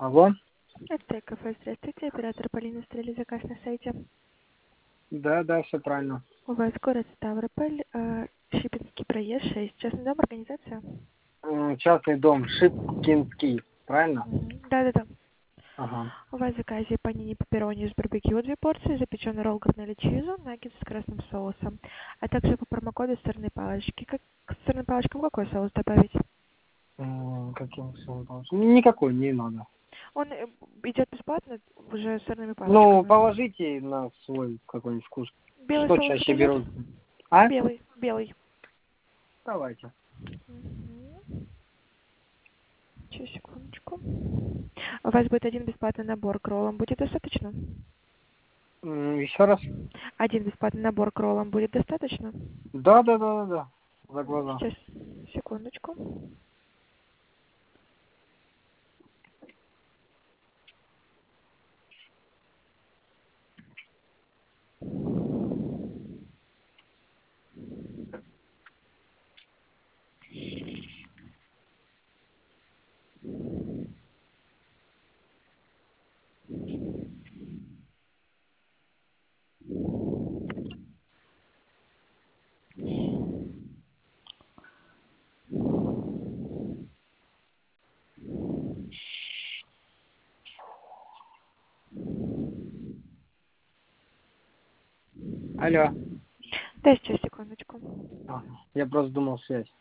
Алло? Это кафе, здравствуйте, оператор Полина Стрели, заказ на сайте. Да, все правильно. У вас город Ставрополь, Шипинский проезд 6, частный дом, организация? Частный дом Шипкинский, правильно? Да. Ага. У вас в заказе панини пепперони с барбекю 2 порции, запеченный ролл корнелли чизу, наггетс с красным соусом, а также по промокоду сырные палочки. Как к сырным палочкам какой соус добавить? Каким соусом? Никакой не надо. Он идет бесплатно уже с сырными Ну, палочками. положите на свой какой-нибудь вкус. Белый Что соус чаще подойдет? берут? А? Белый. Давайте. Мгм. Сейчас, секундочку. У вас будет один бесплатный набор к роллам. Будет достаточно? Еще раз? Один бесплатный набор к роллам будет достаточно? Да. За глаза. Сейчас, секундочку. Алло. Да, сейчас, секундочку. Я просто думал связь.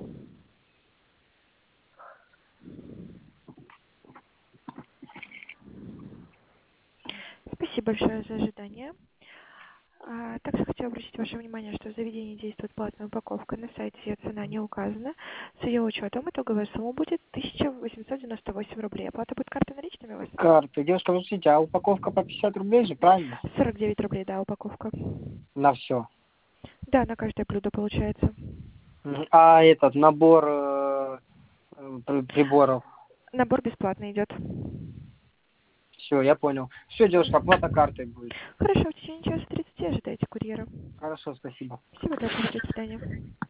Спасибо большое за ожидание. Также хотела обратить ваше внимание, что в заведении действует платная упаковка. На сайте ее цена не указана. С ее учетом итоговая сумма будет 1898 рублей. Оплата будет картой наличными у вас? Карты. Девушка, подождите, а упаковка по 50 рублей же, правильно? 49 рублей, да, упаковка. На все. Да, на каждое блюдо получается. А этот набор приборов. Набор бесплатно идет. Все, я понял. Все, девушка, оплата картой будет. Хорошо, в течение часа 30 ожидайте курьера. Хорошо, спасибо. Всего доброго, до свидания.